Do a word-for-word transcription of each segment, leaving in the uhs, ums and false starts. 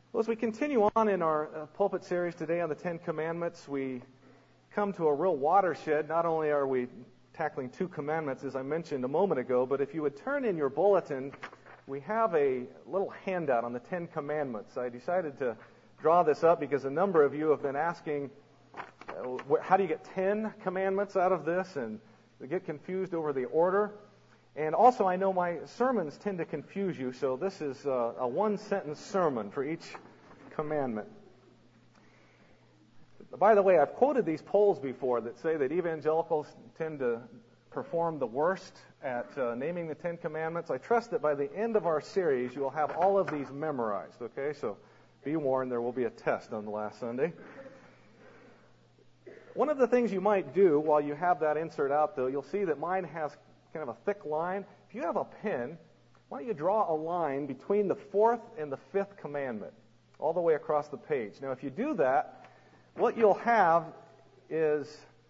Well, as we continue on in our uh, pulpit series today on the Ten Commandments, we come to a real watershed. Not only are we tackling two commandments, as I mentioned a moment ago, but if you would turn in your bulletin, we have a little handout on the Ten Commandments. I decided to draw this up because a number of you have been asking, uh, how do you get ten commandments out of this? And they get confused over the order. And also, I know my sermons tend to confuse you, so this is a, a one-sentence sermon for each commandment. By the way, I've quoted these polls before that say that evangelicals tend to perform the worst at uh, naming the Ten Commandments. I trust that by the end of our series, you will have all of these memorized, okay? So be warned, there will be a test on the last Sunday. One of the things you might do while you have that insert out, though, you'll see that mine has kind of a thick line. If you have a pen, why don't you draw a line between the fourth and the fifth commandment, all the way across the page. Now, if you do that, what you'll have is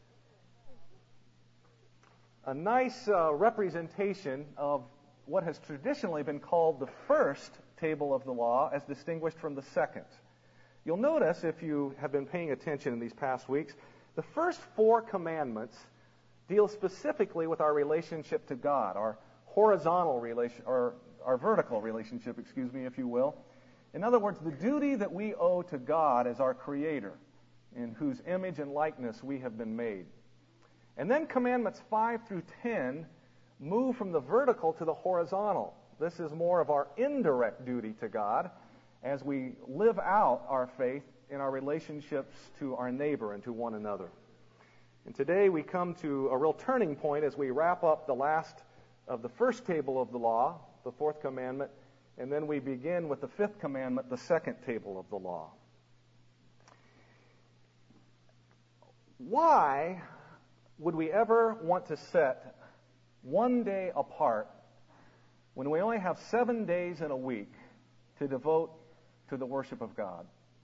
a nice uh, representation of what has traditionally been called the first table of the law as distinguished from the second. You'll notice, if you have been paying attention in these past weeks, the first four commandments deal specifically with our relationship to God, our horizontal relation, or our vertical relationship, excuse me, if you will. In other words, the duty that we owe to God as our Creator, in whose image and likeness we have been made. And then commandments five through ten move from the vertical to the horizontal. This is more of our indirect duty to God as we live out our faith in our relationships to our neighbor and to one another. And today we come to a real turning point as we wrap up the last of the first table of the law, the fourth commandment, and then we begin with the fifth commandment, the second table of the law. Why would we ever want to set one day apart when we only have seven days in a week to devote to the worship of God?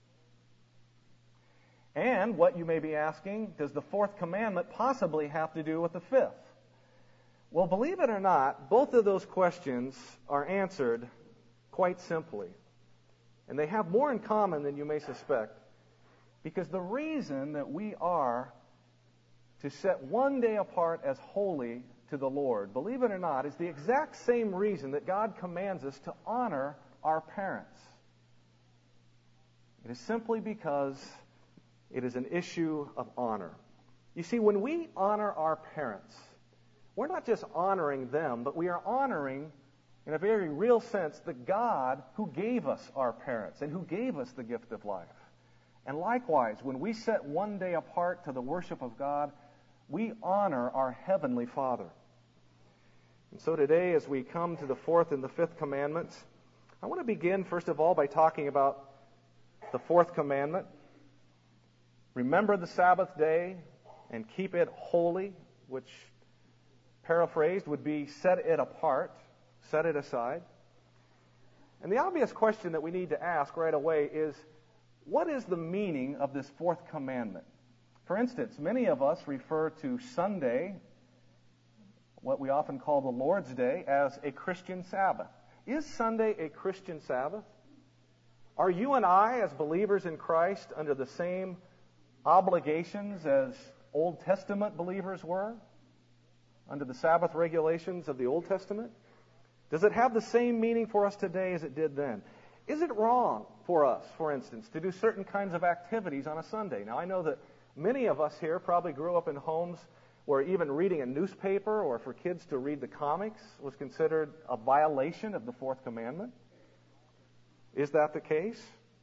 And what you may be asking, does the fourth commandment possibly have to do with the fifth? Well, believe it or not, both of those questions are answered quite simply. And they have more in common than you may suspect. Because the reason that we are to set one day apart as holy to the Lord, believe it or not, is the exact same reason that God commands us to honor our parents. It is simply because it is an issue of honor. You see, when we honor our parents, we're not just honoring them, but we are honoring, in a very real sense, the God who gave us our parents and who gave us the gift of life. And likewise, when we set one day apart to the worship of God, we honor our Heavenly Father. And so today, as we come to the fourth and the fifth commandments, I want to begin, first of all, by talking about the fourth commandment. Remember the Sabbath day and keep it holy, which, paraphrased, would be set it apart, set it aside. And the obvious question that we need to ask right away is, what is the meaning of this fourth commandment? For instance, many of us refer to Sunday, what we often call the Lord's Day, as a Christian Sabbath. Is Sunday a Christian Sabbath? Are you and I, as believers in Christ, under the same obligations as Old Testament believers were, under the Sabbath regulations of the Old Testament? Does it have the same meaning for us today as it did then? Is it wrong for us, for instance, to do certain kinds of activities on a Sunday? Now, I know that many of us here probably grew up in homes where even reading a newspaper or for kids to read the comics was considered a violation of the fourth commandment. Is that the case?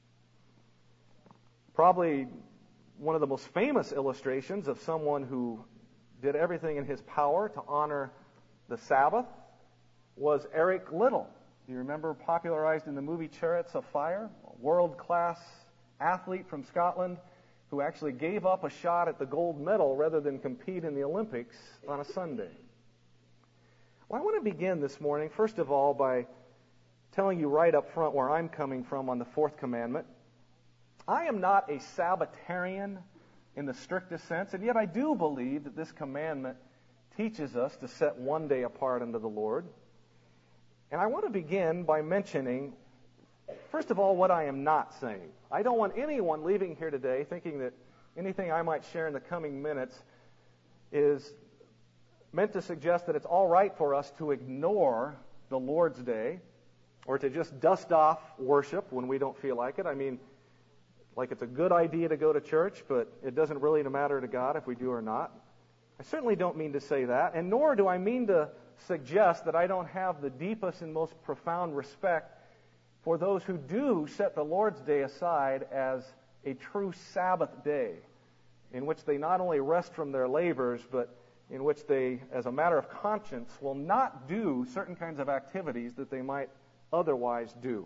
Probably one of the most famous illustrations of someone who did everything in his power to honor the Sabbath was Eric Liddell. Do you remember, popularized in the movie Chariots of Fire? A world-class athlete from Scotland who actually gave up a shot at the gold medal rather than compete in the Olympics on a Sunday. Well, I want to begin this morning, first of all, by telling you right up front where I'm coming from on the fourth commandment. I am not a Sabbatarian in the strictest sense, and yet I do believe that this commandment teaches us to set one day apart unto the Lord. And I want to begin by mentioning first of all, what I am not saying. I don't want anyone leaving here today thinking that anything I might share in the coming minutes is meant to suggest that it's all right for us to ignore the Lord's Day or to just dust off worship when we don't feel like it. I mean, like it's a good idea to go to church, but it doesn't really matter to God if we do or not. I certainly don't mean to say that, and nor do I mean to suggest that I don't have the deepest and most profound respect for those who do set the Lord's Day aside as a true Sabbath day, in which they not only rest from their labors, but in which they, as a matter of conscience, will not do certain kinds of activities that they might otherwise do.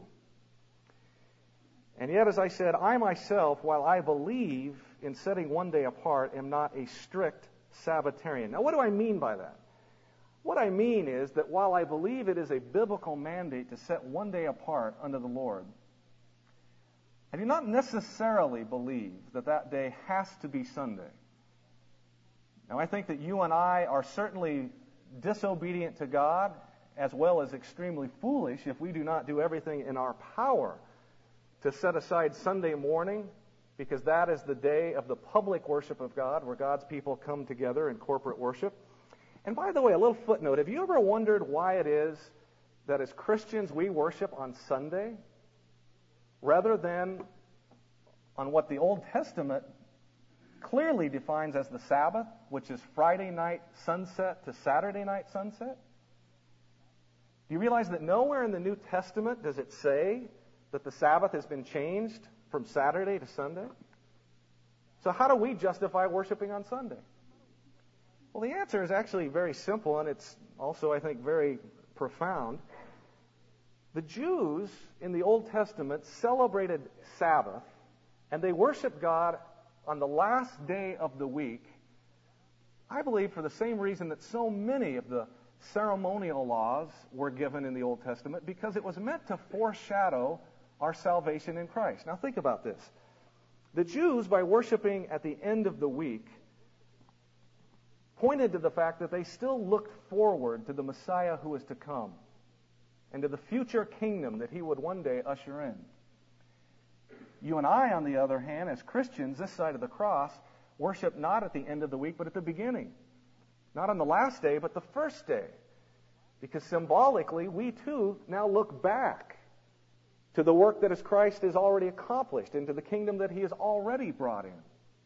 And yet, as I said, I myself, while I believe in setting one day apart, am not a strict Sabbatarian. Now, what do I mean by that? What I mean is that while I believe it is a biblical mandate to set one day apart unto the Lord, I do not necessarily believe that that day has to be Sunday. Now, I think that you and I are certainly disobedient to God, as well as extremely foolish if we do not do everything in our power to set aside Sunday morning, because that is the day of the public worship of God, where God's people come together in corporate worship. And by the way, a little footnote, have you ever wondered why it is that as Christians we worship on Sunday rather than on what the Old Testament clearly defines as the Sabbath, which is Friday night sunset to Saturday night sunset? Do you realize that nowhere in the New Testament does it say that the Sabbath has been changed from Saturday to Sunday? So how do we justify worshiping on Sunday? Well, the answer is actually very simple, and it's also, I think, very profound. The Jews in the Old Testament celebrated Sabbath, and they worshiped God on the last day of the week, I believe for the same reason that so many of the ceremonial laws were given in the Old Testament, because it was meant to foreshadow our salvation in Christ. Now think about this. The Jews, by worshiping at the end of the week, pointed to the fact that they still looked forward to the Messiah who was to come and to the future kingdom that he would one day usher in. You and I, on the other hand, as Christians, this side of the cross, worship not at the end of the week, but at the beginning. Not on the last day, but the first day. Because symbolically, we too now look back to the work that as Christ has already accomplished, into the kingdom that he has already brought in.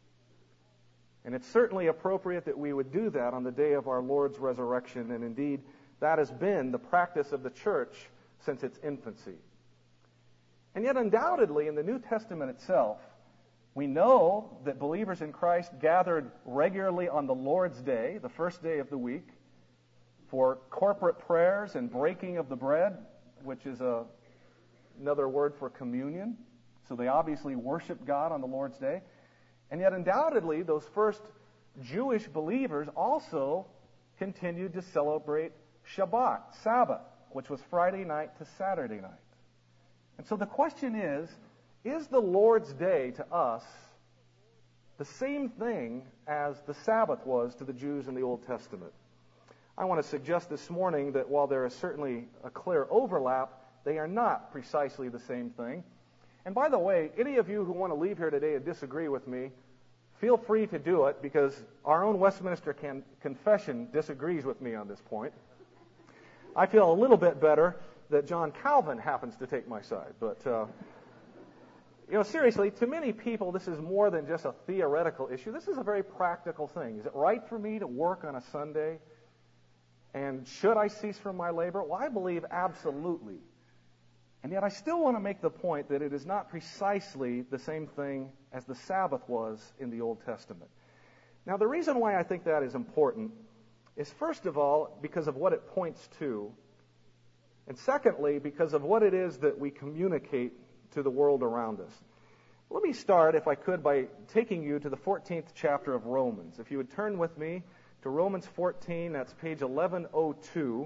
And it's certainly appropriate that we would do that on the day of our Lord's resurrection, and indeed, that has been the practice of the church since its infancy. And yet, undoubtedly, in the New Testament itself, we know that believers in Christ gathered regularly on the Lord's Day, the first day of the week, for corporate prayers and breaking of the bread, which is a, another word for communion. So they obviously worshiped God on the Lord's Day. And yet, undoubtedly, those first Jewish believers also continued to celebrate Shabbat, Sabbath, which was Friday night to Saturday night. And so the question is, is the Lord's Day to us the same thing as the Sabbath was to the Jews in the Old Testament? I want to suggest this morning that while there is certainly a clear overlap, they are not precisely the same thing. And by the way, any of you who want to leave here today and disagree with me, feel free to do it, because our own Westminster can, Confession disagrees with me on this point. I feel a little bit better that John Calvin happens to take my side. But, uh, you know, seriously, to many people, this is more than just a theoretical issue. This is a very practical thing. Is it right for me to work on a Sunday? And should I cease from my labor? Well, I believe absolutely. And yet I still want to make the point that it is not precisely the same thing as the Sabbath was in the Old Testament. Now, the reason why I think that is important is, first of all, because of what it points to, and secondly, because of what it is that we communicate to the world around us. Let me start, if I could, by taking you to the fourteenth chapter of Romans. If you would turn with me to Romans fourteen, that's page eleven oh two.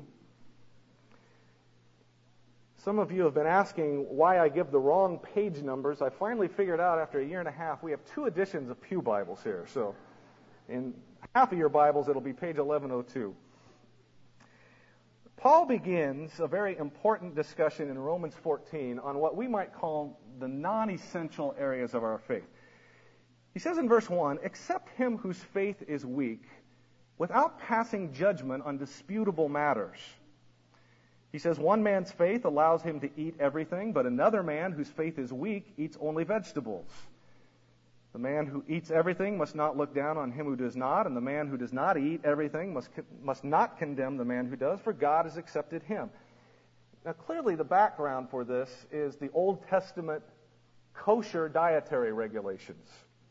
Some of you have been asking why I give the wrong page numbers. I finally figured out after a year and a half we have two editions of Pew Bibles here. So in half of your Bibles, it'll be page eleven oh two. Paul begins a very important discussion in Romans fourteen on what we might call the non-essential areas of our faith. He says in verse one, "Accept him whose faith is weak, without passing judgment on disputable matters." He says one man's faith allows him to eat everything, but another man whose faith is weak eats only vegetables. The man who eats everything must not look down on him who does not, and the man who does not eat everything must, must not condemn the man who does, for God has accepted him. Now, clearly the background for this is the Old Testament kosher dietary regulations.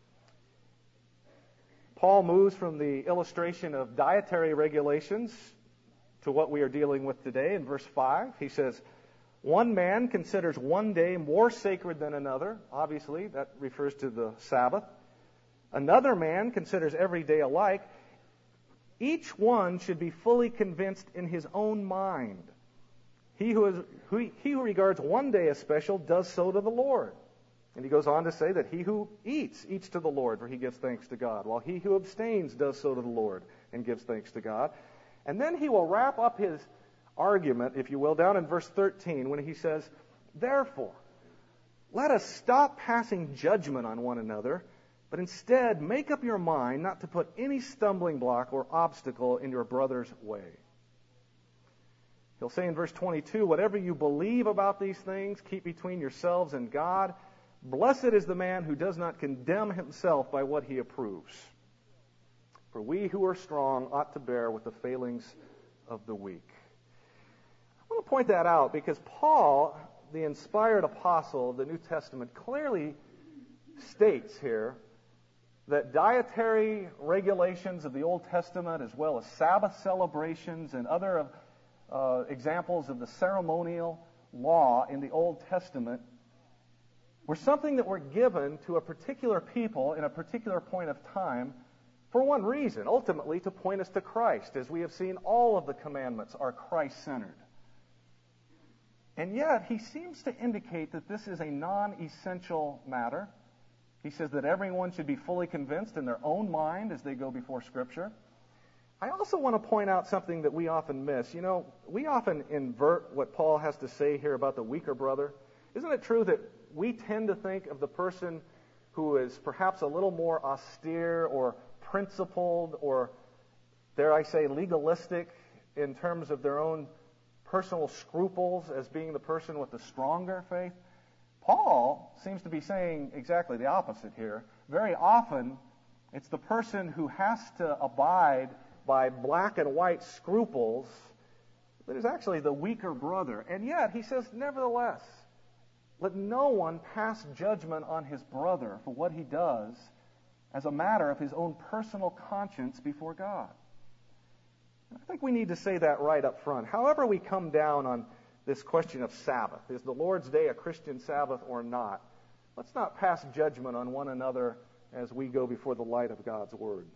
Paul moves from the illustration of dietary regulations to what we are dealing with today in verse five. He says, one man considers one day more sacred than another. Obviously, that refers to the Sabbath. Another man considers every day alike. Each one should be fully convinced in his own mind. He who, is, who, he who regards one day as special does so to the Lord. And he goes on to say that he who eats, eats to the Lord, for he gives thanks to God, while he who abstains does so to the Lord and gives thanks to God. And then he will wrap up his argument, if you will, down in verse thirteen when he says, therefore, let us stop passing judgment on one another, but instead make up your mind not to put any stumbling block or obstacle in your brother's way. He'll say in verse twenty-two, whatever you believe about these things, keep between yourselves and God. Blessed is the man who does not condemn himself by what he approves. For we who are strong ought to bear with the failings of the weak. I want to point that out because Paul, the inspired apostle of the New Testament, clearly states here that dietary regulations of the Old Testament, as well as Sabbath celebrations and other uh, examples of the ceremonial law in the Old Testament, were something that were given to a particular people in a particular point of time for one reason, ultimately to point us to Christ. As we have seen, all of the commandments are Christ-centered. And yet, he seems to indicate that this is a non-essential matter. He says that everyone should be fully convinced in their own mind as they go before Scripture. I also want to point out something that we often miss. You know, we often invert what Paul has to say here about the weaker brother. Isn't it true that we tend to think of the person who is perhaps a little more austere or principled or, dare I say, legalistic in terms of their own personal scruples as being the person with the stronger faith? Paul seems to be saying exactly the opposite here. Very often, it's the person who has to abide by black and white scruples that is actually the weaker brother. And yet, he says, nevertheless, let no one pass judgment on his brother for what he does as a matter of his own personal conscience before God. I think we need to say that right up front. However we come down on this question of Sabbath, is the Lord's Day a Christian Sabbath or not? Let's not pass judgment on one another as we go before the light of God's Word.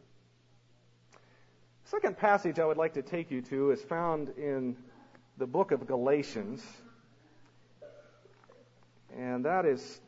The second passage I would like to take you to is found in the book of Galatians, and that is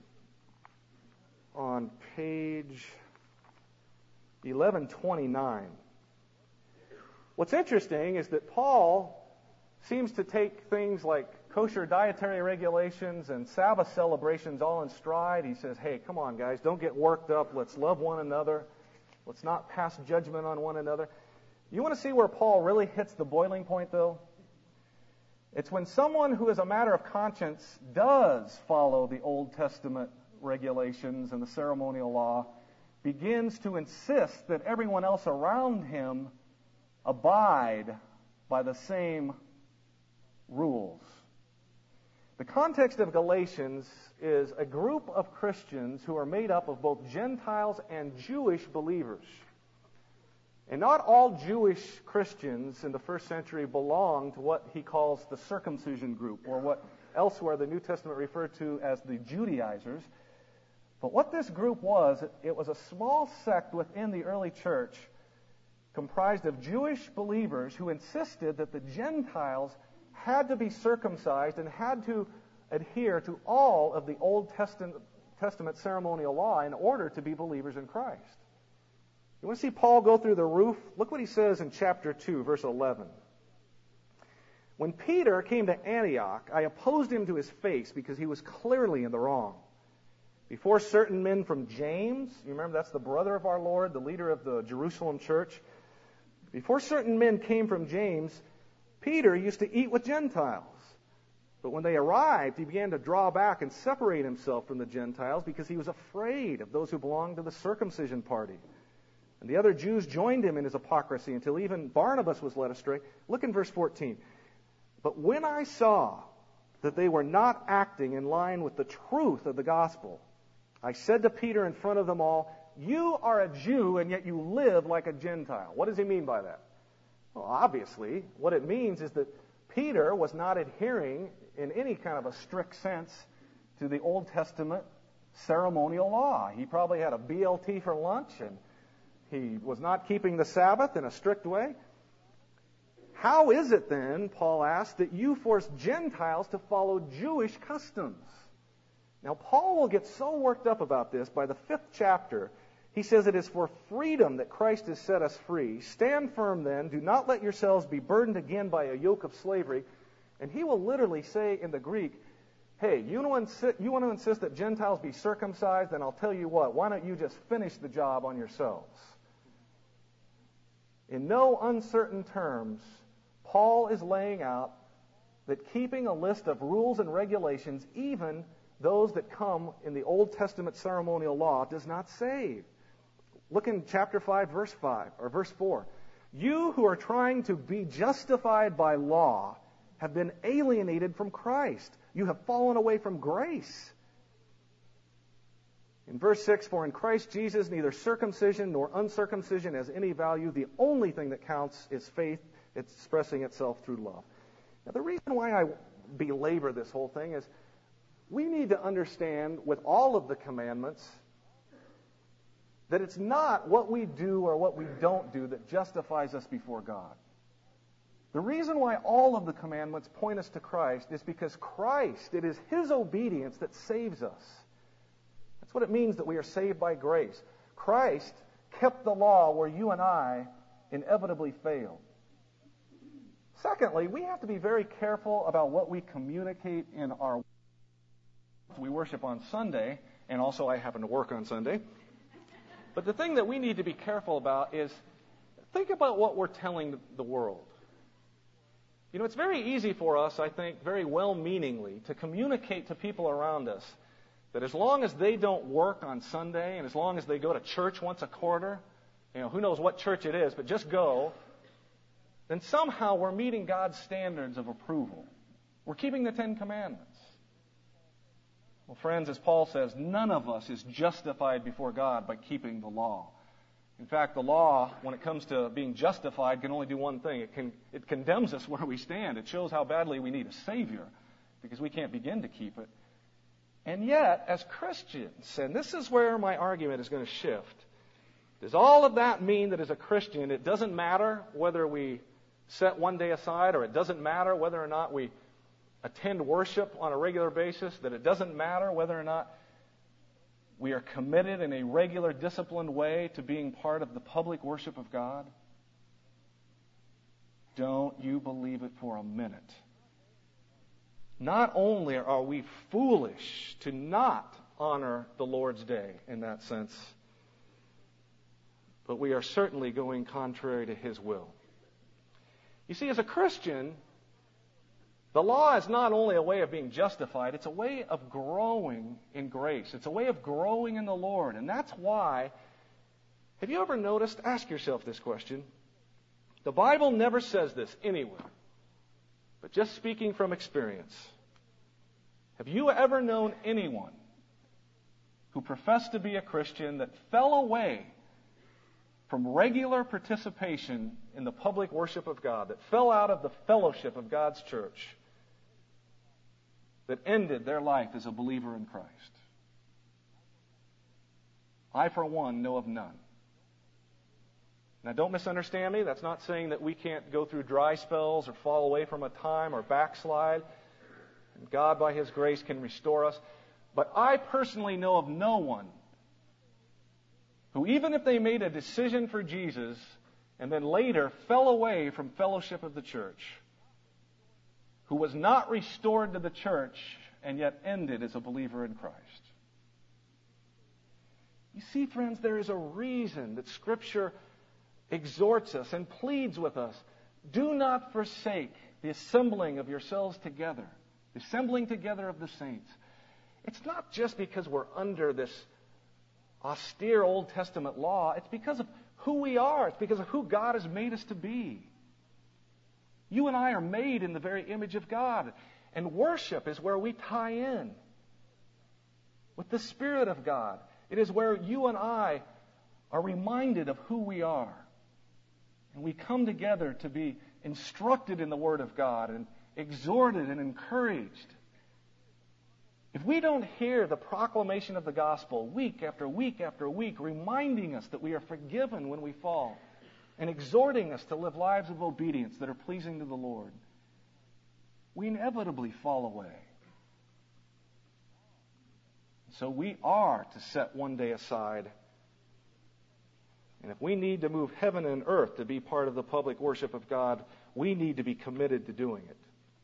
on page eleven twenty-nine. What's interesting is that Paul seems to take things like kosher dietary regulations and Sabbath celebrations all in stride. He says, hey, come on, guys, don't get worked up. Let's love one another. Let's not pass judgment on one another. You want to see where Paul really hits the boiling point, though? It's when someone who, as a matter of conscience, does follow the Old Testament regulations and the ceremonial law, begins to insist that everyone else around him abide by the same rules. The context of Galatians is a group of Christians who are made up of both Gentiles and Jewish believers. And not all Jewish Christians in the first century belonged to what he calls the circumcision group, or what elsewhere the New Testament referred to as the Judaizers. But what this group was, it was a small sect within the early church comprised of Jewish believers who insisted that the Gentiles had to be circumcised and had to adhere to all of the Old Testament ceremonial law in order to be believers in Christ. You want to see Paul go through the roof? Look what he says in chapter two, verse eleven. When Peter came to Antioch, I opposed him to his face because he was clearly in the wrong. Before certain men from James, you remember that's the brother of our Lord, the leader of the Jerusalem church. Before certain men came from James, Peter used to eat with Gentiles. But when they arrived, he began to draw back and separate himself from the Gentiles because he was afraid of those who belonged to the circumcision party. And the other Jews joined him in his hypocrisy until even Barnabas was led astray. Look in verse fourteen. But when I saw that they were not acting in line with the truth of the gospel, I said to Peter in front of them all, "You are a Jew, and yet you live like a Gentile." What does he mean by that? Well, obviously, what it means is that Peter was not adhering in any kind of a strict sense to the Old Testament ceremonial law. He probably had a B L T for lunch, and he was not keeping the Sabbath in a strict way. How is it then, Paul asked, that you force Gentiles to follow Jewish customs? Now, Paul will get so worked up about this by the fifth chapter. He says it is for freedom that Christ has set us free. Stand firm then. Do not let yourselves be burdened again by a yoke of slavery. And he will literally say in the Greek, hey, you want to insist, you want to insist that Gentiles be circumcised? Then I'll tell you what, why don't you just finish the job on yourselves? In no uncertain terms, Paul is laying out that keeping a list of rules and regulations, even those that come in the Old Testament ceremonial law, does not save. Look in chapter five, verse five, or verse four. You who are trying to be justified by law have been alienated from Christ. You have fallen away from grace. In verse six, for in Christ Jesus neither circumcision nor uncircumcision has any value. The only thing that counts is faith. It's expressing itself through love. Now, the reason why I belabor this whole thing is we need to understand with all of the commandments that it's not what we do or what we don't do that justifies us before God. The reason why all of the commandments point us to Christ is because Christ, it is His obedience that saves us. That's what it means that we are saved by grace. Christ kept the law where you and I inevitably failed. Secondly, we have to be very careful about what we communicate in our. We worship on Sunday, and also I happen to work on Sunday. But the thing that we need to be careful about is think about what we're telling the world. You know, it's very easy for us, I think, very well-meaningly, to communicate to people around us that as long as they don't work on Sunday and as long as they go to church once a quarter, you know, who knows what church it is, but just go, then somehow we're meeting God's standards of approval. We're keeping the Ten Commandments. Well, friends, as Paul says, none of us is justified before God by keeping the law. In fact, the law, when it comes to being justified, can only do one thing. It can it condemns us where we stand. It shows how badly we need a Savior because we can't begin to keep it. And yet, as Christians, and this is where my argument is going to shift, does all of that mean that as a Christian, it doesn't matter whether we set one day aside, or it doesn't matter whether or not we attend worship on a regular basis, that it doesn't matter whether or not we are committed in a regular, disciplined way to being part of the public worship of God? Don't you believe it for a minute. Not only are we foolish to not honor the Lord's Day in that sense, but we are certainly going contrary to His will. You see, as a Christian, the law is not only a way of being justified, it's a way of growing in grace. It's a way of growing in the Lord. And that's why, have you ever noticed, ask yourself this question, the Bible never says this anywhere, but just speaking from experience, have you ever known anyone who professed to be a Christian that fell away from regular participation in the public worship of God, that fell out of the fellowship of God's church, that ended their life as a believer in Christ? I, for one, know of none. Now, don't misunderstand me. That's not saying that we can't go through dry spells or fall away from a time or backslide. And God, by His grace, can restore us. But I personally know of no one who, even if they made a decision for Jesus and then later fell away from fellowship of the church, who was not restored to the church and yet ended as a believer in Christ. You see, friends, there is a reason that Scripture exhorts us and pleads with us. Do not forsake the assembling of yourselves together, the assembling together of the saints. It's not just because we're under this austere Old Testament law. It's because of who we are. It's because of who God has made us to be. You and I are made in the very image of God. And worship is where we tie in with the Spirit of God. It is where you and I are reminded of who we are. And we come together to be instructed in the Word of God and exhorted and encouraged. If we don't hear the proclamation of the gospel week after week after week, reminding us that we are forgiven when we fall, and exhorting us to live lives of obedience that are pleasing to the Lord, we inevitably fall away. So we are to set one day aside. And if we need to move heaven and earth to be part of the public worship of God, we need to be committed to doing it.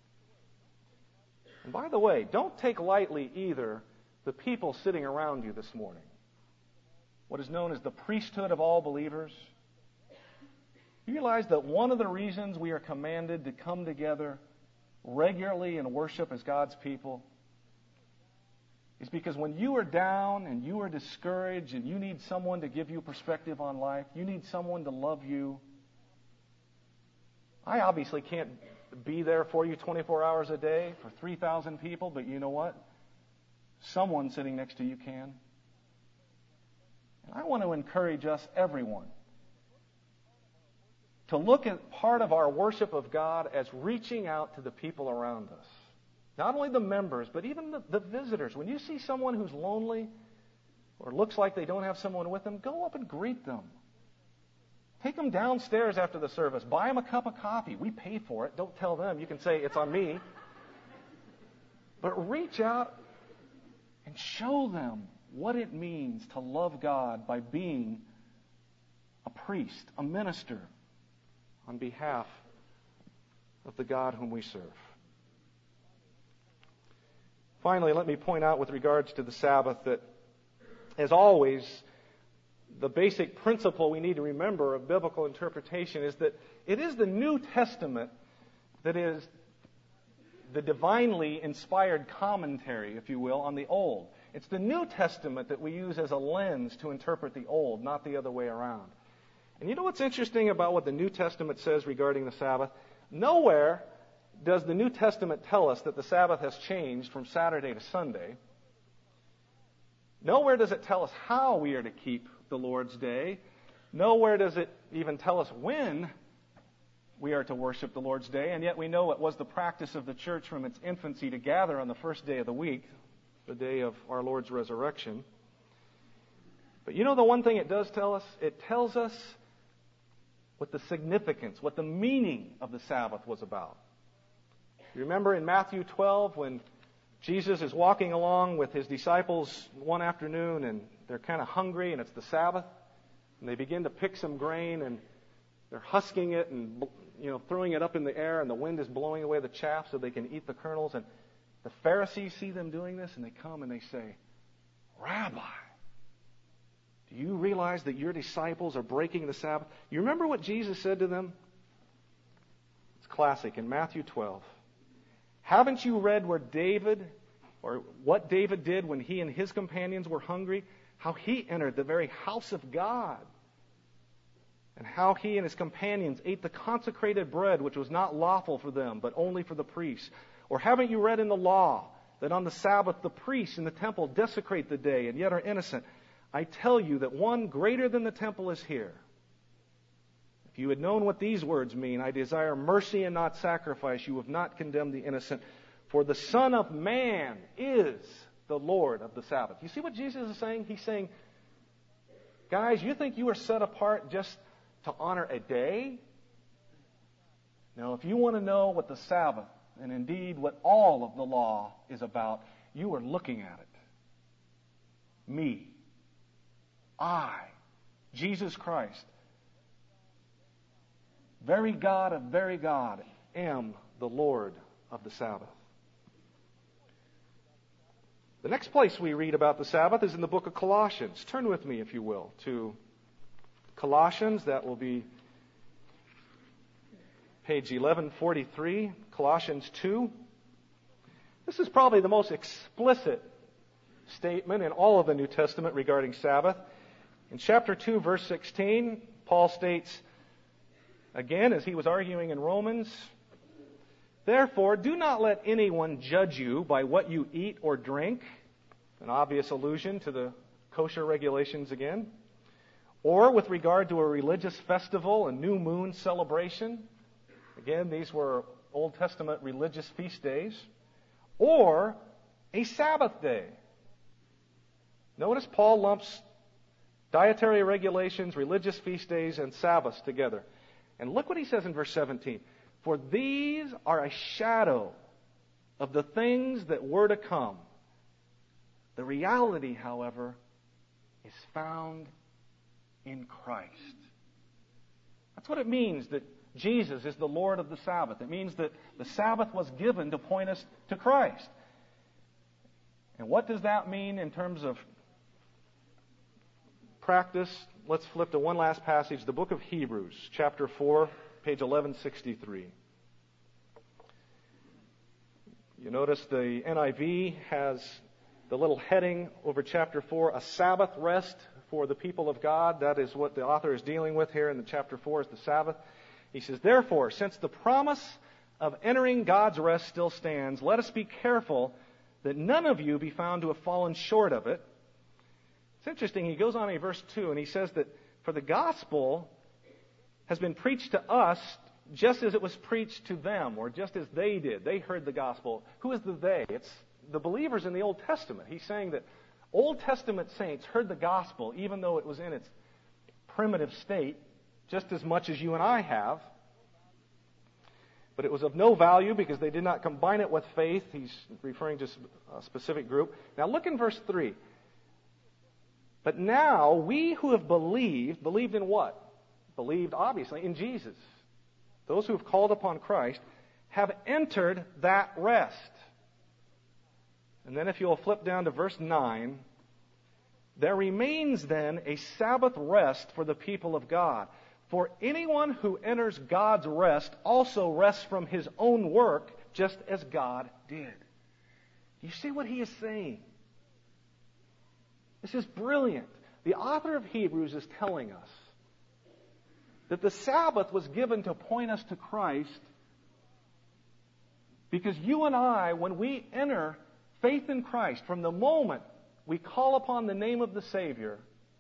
And by the way, don't take lightly either the people sitting around you this morning. What is known as the priesthood of all believers. You realize that one of the reasons we are commanded to come together regularly and worship as God's people is because when you are down and you are discouraged and you need someone to give you perspective on life, you need someone to love you. I obviously can't be there for you twenty-four hours a day for three thousand people, but you know what? Someone sitting next to you can. And I want to encourage us, everyone, to look at part of our worship of God as reaching out to the people around us. Not only the members, but even the, the visitors. When you see someone who's lonely or looks like they don't have someone with them, go up and greet them. Take them downstairs after the service. Buy them a cup of coffee. We pay for it. Don't tell them. You can say it's on me. But reach out and show them what it means to love God by being a priest, a minister, on behalf of the God whom we serve. Finally, let me point out with regards to the Sabbath that, as always, the basic principle we need to remember of biblical interpretation is that it is the New Testament that is the divinely inspired commentary, if you will, on the Old. It's the New Testament that we use as a lens to interpret the Old, not the other way around. And you know what's interesting about what the New Testament says regarding the Sabbath? Nowhere does the New Testament tell us that the Sabbath has changed from Saturday to Sunday. Nowhere does it tell us how we are to keep the Lord's Day. Nowhere does it even tell us when we are to worship the Lord's Day. And yet we know it was the practice of the church from its infancy to gather on the first day of the week, the day of our Lord's resurrection. But you know the one thing it does tell us? It tells us what the significance, what the meaning of the Sabbath was about. You remember in Matthew twelve when Jesus is walking along with his disciples one afternoon and they're kind of hungry and it's the Sabbath and they begin to pick some grain and they're husking it and you know throwing it up in the air and the wind is blowing away the chaff so they can eat the kernels, and the Pharisees see them doing this and they come and they say, "Rabbi, do you realize that your disciples are breaking the Sabbath?" You remember what Jesus said to them? It's classic in Matthew twelve. "Haven't you read where David, or what David did when he and his companions were hungry? How he entered the very house of God, and how he and his companions ate the consecrated bread which was not lawful for them, but only for the priests. Or haven't you read in the law that on the Sabbath the priests in the temple desecrate the day and yet are innocent? I tell you that one greater than the temple is here. If you had known what these words mean, I desire mercy and not sacrifice, you have not condemned the innocent. For the Son of Man is the Lord of the Sabbath." You see what Jesus is saying? He's saying, guys, you think you are set apart just to honor a day? No, if you want to know what the Sabbath, and indeed what all of the law is about, you are looking at it. Me. I, Jesus Christ, very God of very God, am the Lord of the Sabbath. The next place we read about the Sabbath is in the book of Colossians. Turn with me, if you will, to Colossians. That will be page eleven forty-three, Colossians two. This is probably the most explicit statement in all of the New Testament regarding Sabbath. In chapter two, verse sixteen, Paul states, again, as he was arguing in Romans, "Therefore, do not let anyone judge you by what you eat or drink," an obvious allusion to the kosher regulations again, "or with regard to a religious festival, a new moon celebration." Again, these were Old Testament religious feast days. "Or a Sabbath day." Notice Paul lumps dietary regulations, religious feast days, and Sabbaths together. And look what he says in verse seventeen. "For these are a shadow of the things that were to come. The reality, however, is found in Christ." That's what it means that Jesus is the Lord of the Sabbath. It means that the Sabbath was given to point us to Christ. And what does that mean in terms of practice? Let's flip to one last passage, the book of Hebrews, chapter four, page eleven sixty-three. You notice the N I V has the little heading over chapter four, "A Sabbath Rest for the People of God." That is what the author is dealing with here in the chapter four, is the Sabbath. He says, "Therefore, since the promise of entering God's rest still stands, let us be careful that none of you be found to have fallen short of it." It's interesting, he goes on in verse two, and he says that for the gospel has been preached to us just as it was preached to them, or just as they did. They heard the gospel. Who is the they? It's the believers in the Old Testament. He's saying that Old Testament saints heard the gospel, even though it was in its primitive state, just as much as you and I have. But it was of no value because they did not combine it with faith. He's referring to a specific group. Now look in verse three. "But now we who have believed," believed in what? Believed, obviously, in Jesus. Those who have called upon Christ have entered that rest. And then if you'll flip down to verse nine, "There remains then a Sabbath rest for the people of God. For anyone who enters God's rest also rests from his own work, just as God did." Do you see what he is saying? This is brilliant. The author of Hebrews is telling us that the Sabbath was given to point us to Christ, because you and I, when we enter faith in Christ, from the moment we call upon the name of the Savior,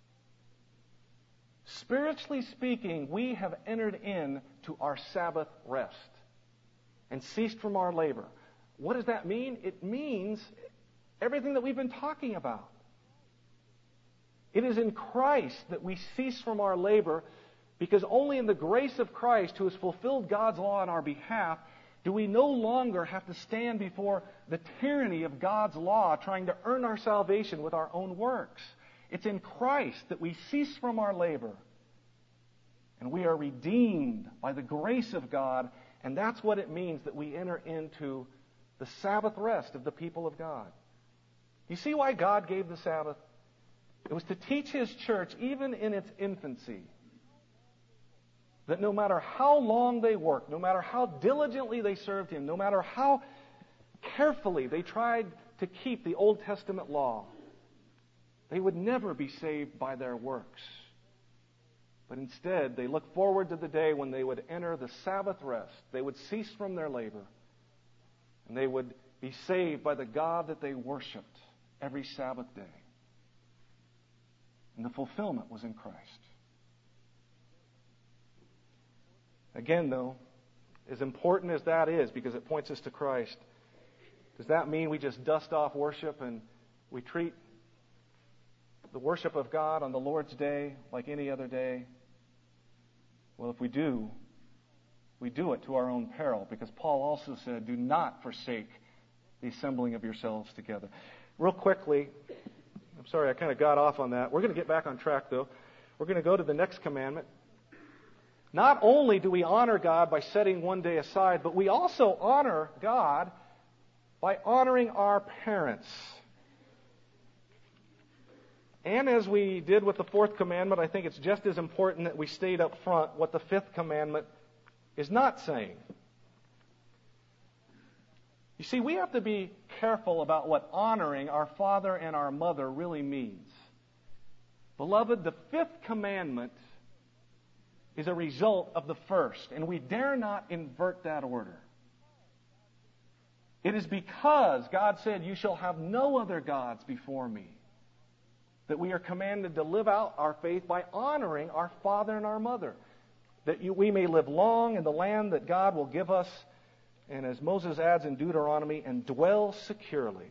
spiritually speaking, we have entered into our Sabbath rest and ceased from our labor. What does that mean? It means everything that we've been talking about. It is in Christ that we cease from our labor, because only in the grace of Christ, who has fulfilled God's law on our behalf, do we no longer have to stand before the tyranny of God's law, trying to earn our salvation with our own works. It's in Christ that we cease from our labor, and we are redeemed by the grace of God, and that's what it means that we enter into the Sabbath rest of the people of God. You see why God gave the Sabbath? It was to teach His church, even in its infancy, that no matter how long they worked, no matter how diligently they served Him, no matter how carefully they tried to keep the Old Testament law, they would never be saved by their works. But instead, they looked forward to the day when they would enter the Sabbath rest. They would cease from their labor, and they would be saved by the God that they worshiped every Sabbath day. And the fulfillment was in Christ. Again, though, as important as that is, because it points us to Christ, does that mean we just dust off worship and we treat the worship of God on the Lord's day like any other day? Well, if we do, we do it to our own peril, because Paul also said, do not forsake the assembling of yourselves together. Real quickly, I'm sorry I kind of got off on that. We're going to get back on track, though. We're going to go to the next commandment. Not only do we honor God by setting one day aside, but we also honor God by honoring our parents. And as we did with the fourth commandment, I think it's just as important that we state up front what the fifth commandment is not saying. You see, we have to be careful about what honoring our father and our mother really means. Beloved, the fifth commandment is a result of the first, and we dare not invert that order. It is because God said, "You shall have no other gods before me," that we are commanded to live out our faith by honoring our father and our mother, that you, we may live long in the land that God will give us, and as Moses adds in Deuteronomy, and dwell securely.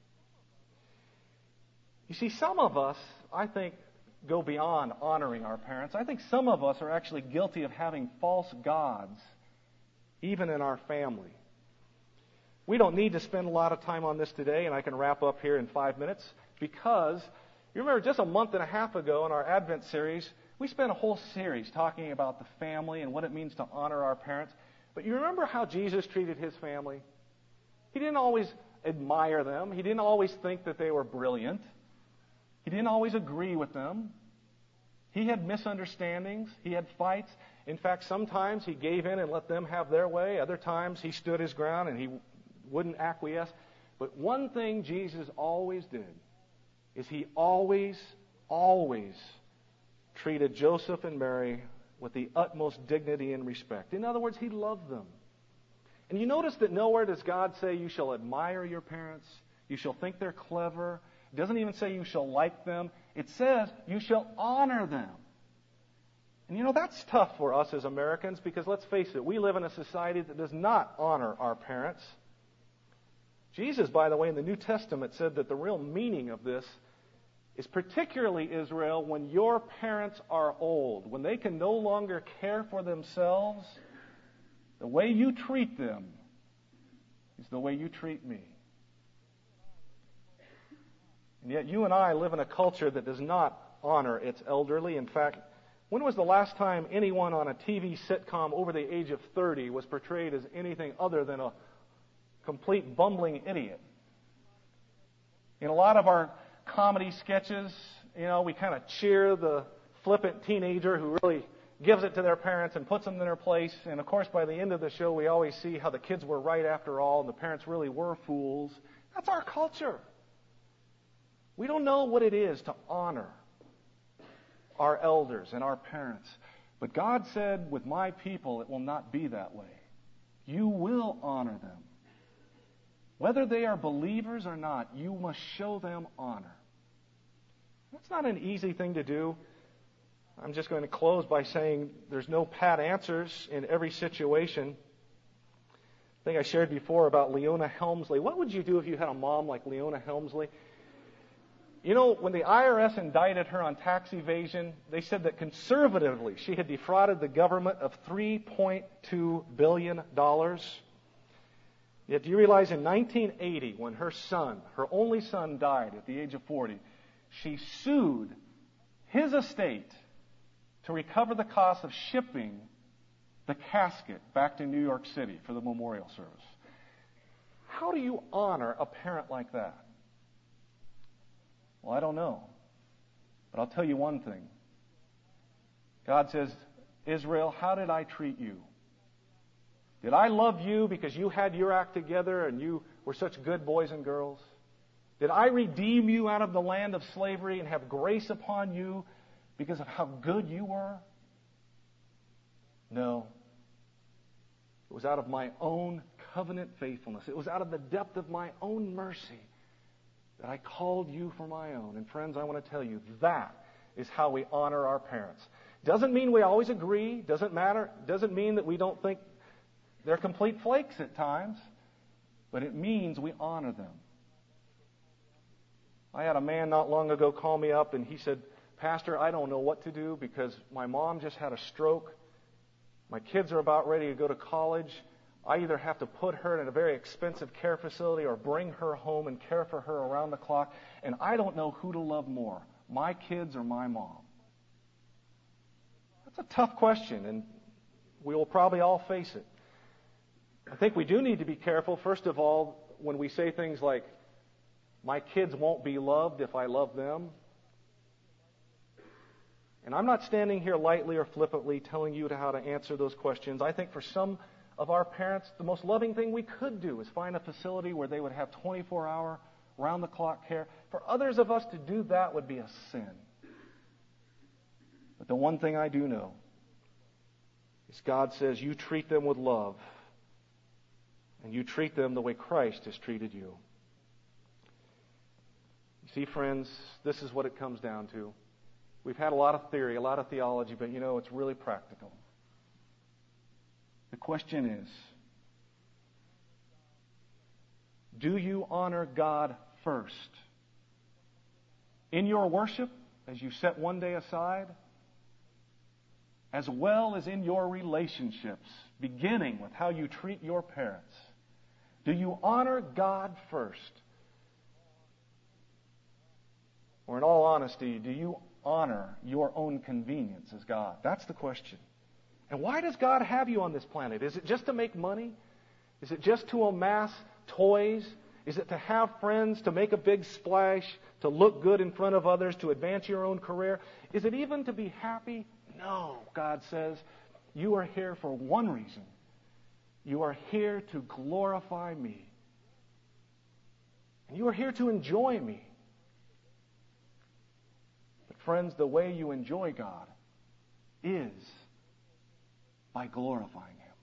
You see, some of us, I think, go beyond honoring our parents. I think some of us are actually guilty of having false gods, even in our family. We don't need to spend a lot of time on this today, and I can wrap up here in five minutes, because you remember just a month and a half ago in our Advent series, we spent a whole series talking about the family and what it means to honor our parents. But you remember how Jesus treated his family? He didn't always admire them. He didn't always think that they were brilliant. He didn't always agree with them. He had misunderstandings. He had fights. In fact, sometimes he gave in and let them have their way. Other times he stood his ground and he wouldn't acquiesce. But one thing Jesus always did is he always, always treated Joseph and Mary with the utmost dignity and respect. In other words, he loved them. And you notice that nowhere does God say you shall admire your parents, you shall think they're clever. It doesn't even say you shall like them. It says you shall honor them. And you know, that's tough for us as Americans, because let's face it, we live in a society that does not honor our parents. Jesus, by the way, in the New Testament said that the real meaning of this is particularly, Israel, when your parents are old, when they can no longer care for themselves, the way you treat them is the way you treat me. And yet you and I live in a culture that does not honor its elderly. In fact, when was the last time anyone on a T V sitcom over the age of thirty was portrayed as anything other than a complete bumbling idiot? In a lot of our comedy sketches, you know, we kind of cheer the flippant teenager who really gives it to their parents and puts them in their place. And of course, by the end of the show, we always see how the kids were right after all and the parents really were fools. That's our culture. We don't know what it is to honor our elders and our parents. But God said, with my people, it will not be that way. You will honor them. Whether they are believers or not, you must show them honor. That's not an easy thing to do. I'm just going to close by saying there's no pat answers in every situation. I think I shared before about Leona Helmsley. What would you do if you had a mom like Leona Helmsley? You know, when the I R S indicted her on tax evasion, they said that conservatively she had defrauded the government of three point two billion dollars. Yet do you realize in nineteen eighty, when her son, her only son, died at the age of forty, she sued his estate to recover the cost of shipping the casket back to New York City for the memorial service. How do you honor a parent like that? Well, I don't know. But I'll tell you one thing. God says, Israel, how did I treat you? Did I love you because you had your act together and you were such good boys and girls? Did I redeem you out of the land of slavery and have grace upon you because of how good you were? No. It was out of my own covenant faithfulness. It was out of the depth of my own mercy that I called you for my own. And friends, I want to tell you, that is how we honor our parents. Doesn't mean we always agree. Doesn't matter. Doesn't mean that we don't think they're complete flakes at times. But it means we honor them. I had a man not long ago call me up and he said, Pastor, I don't know what to do because my mom just had a stroke. My kids are about ready to go to college. I either have to put her in a very expensive care facility or bring her home and care for her around the clock. And I don't know who to love more, my kids or my mom. That's a tough question. And We will probably all face it. I think we do need to be careful, first of all, when we say things like, my kids won't be loved if I love them. And I'm not standing here lightly or flippantly telling you how to answer those questions. I think for some of our parents, the most loving thing we could do is find a facility where they would have twenty-four hour, round-the-clock care. For others of us to do that would be a sin. But the one thing I do know is God says you treat them with love, and you treat them the way Christ has treated you. You see, friends, this is what it comes down to. We've had a lot of theory, a lot of theology, but you know, it's really practical. The question is, do you honor God first? In your worship, as you set one day aside, as well as in your relationships, beginning with how you treat your parents? Do you honor God first? Or in all honesty, do you honor your own convenience as God? That's the question. And why does God have you on this planet? Is it just to make money? Is it just to amass toys? Is it to have friends, to make a big splash, to look good in front of others, to advance your own career? Is it even to be happy? No, God says, you are here for one reason. You are here to glorify me. And you are here to enjoy me. But friends, the way you enjoy God is by glorifying Him.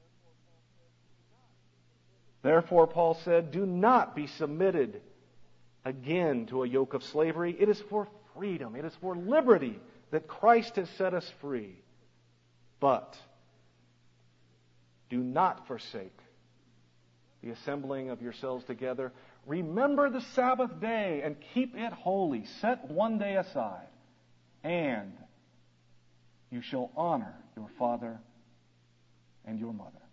Therefore, Paul said, do not be submitted again to a yoke of slavery. It is for freedom. It is for liberty that Christ has set us free. But do not forsake the assembling of yourselves together. Remember the Sabbath day and keep it holy. Set one day aside, and you shall honor your father and your mother.